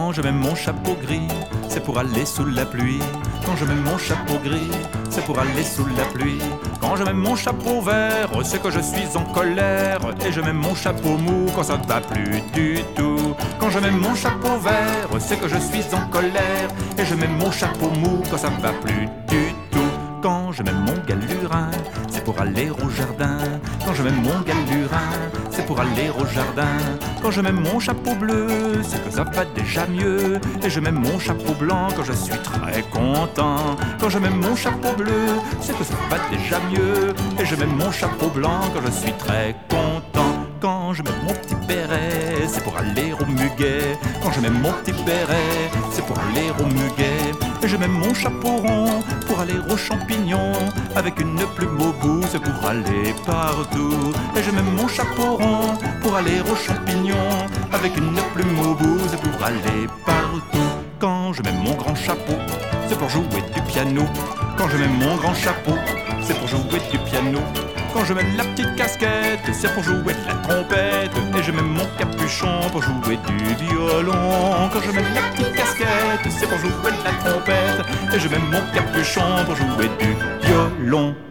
Quand je mets mon chapeau gris, c'est pour aller sous la pluie. Quand je mets mon chapeau gris, c'est pour aller sous la pluie. Quand je mets mon chapeau vert, c'est que je suis en colère. Et je mets mon chapeau mou quand ça ne va plus du tout. Quand je mets mon chapeau vert, c'est que je suis en colère. Et je mets mon chapeau mou quand ça ne va plus du tout. Quand je mets mon galurin, c'est pour aller au jardin. Quand je mets mon galurin, c'est pour aller au jardin. Quand je mets mon chapeau bleu, c'est que ça va déjà mieux. Et je mets mon chapeau blanc quand je suis très content. Quand je mets mon chapeau bleu, c'est que ça va déjà mieux. Et je mets mon chapeau blanc quand je suis très content. Quand je mets mon petit béret, c'est pour aller au muguet. Quand je mets mon petit béret, c'est pour aller au muguet. Et je mets mon chapeau rond pour aller aux champignons. Avec une plume au bout, c'est pour aller partout. Et je mets mon chapeau rond pour aller aux champignons. Avec une plume au bout, c'est pour aller partout. Quand je mets mon grand chapeau, c'est pour jouer du piano. Quand je mets mon grand chapeau, c'est pour jouer du piano. Quand je mets la petite casquette, c'est pour jouer de la trompette. Et je mets mon capuchon pour jouer du violon. Quand je mets la petite casquette, c'est pour jouer de la trompette. Et je mets mon capuchon pour jouer du violon.